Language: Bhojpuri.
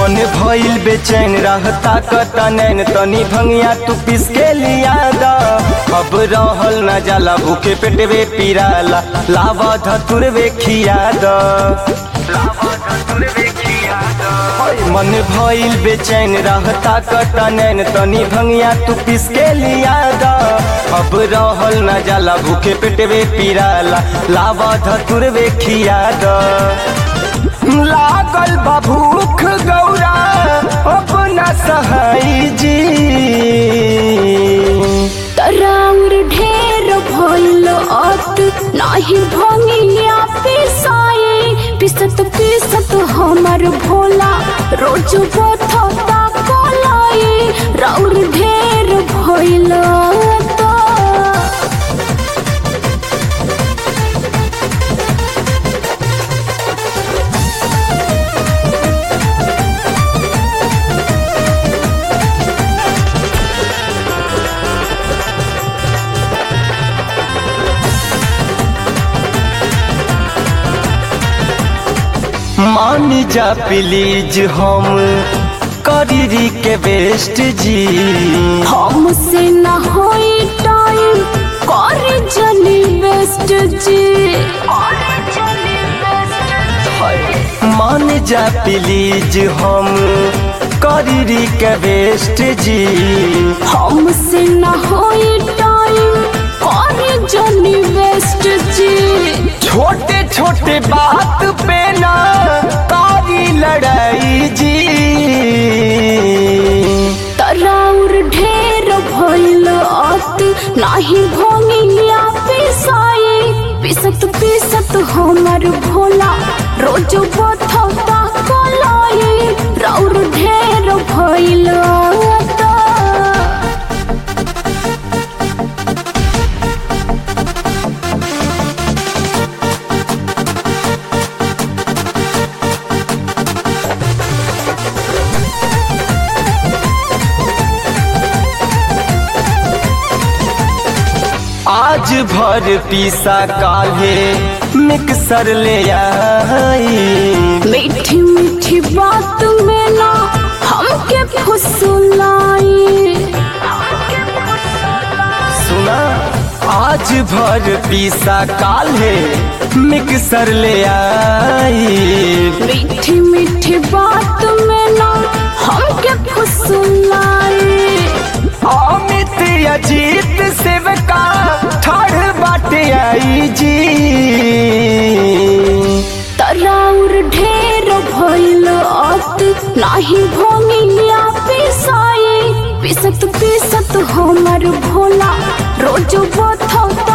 मन भइल बेचैन रहता कता नैन तनी भंगिया तू पिस के लिया दा। अब रहल न जाला भूखे पेटवे पीराला लावा धतुरवे खिया दा। मन भइल बेचैन रहता कता नैन तनी भंगिया तू पिस के लिया दा। अब रहल न जाला भूखे पेटवे पीराला लावा धतुरवे खिया दा। लागल बा भूख गौरा अपना सहाई जी। तराउर ढेर भइल अत नाही भंगिया पिसाई। पिसत पिसत हमर भोला रोज बथता कलाई। राउर ढेर भइल अत मान जा प्लीज हम करी के बेस्ट जी। हमसे न होई टाइम करे जनी बेस्ट जी। मान जा प्लीज हम करी के बेस्ट जी। हमसे न होई टाइम करे जनी बेस्ट जी। छोटे छोटे बात पे ना कारी लड़ाई जी। तराउर ढेर भइल अत नाही भंगिया पिसाई। पिसत पिसत हमर भोला रोज बथता कलाई। राउर ढेर भइल अत आज भर पीसा काल्हे मिक्सर ले आई। मीठी मीठी बात में ना हमके फुसलाई। सुना आज भर पीसा काल्हे मिक्सर ले आई। मीठी मीठी बात में ना हमके फुसलाई। अमित अजीत सेवका ठाड़ बाटे आई जी। तराउर ढेर भइल अत नाही भंगिया पिसाई। पिसत पिसत हमर भोला रोज बथता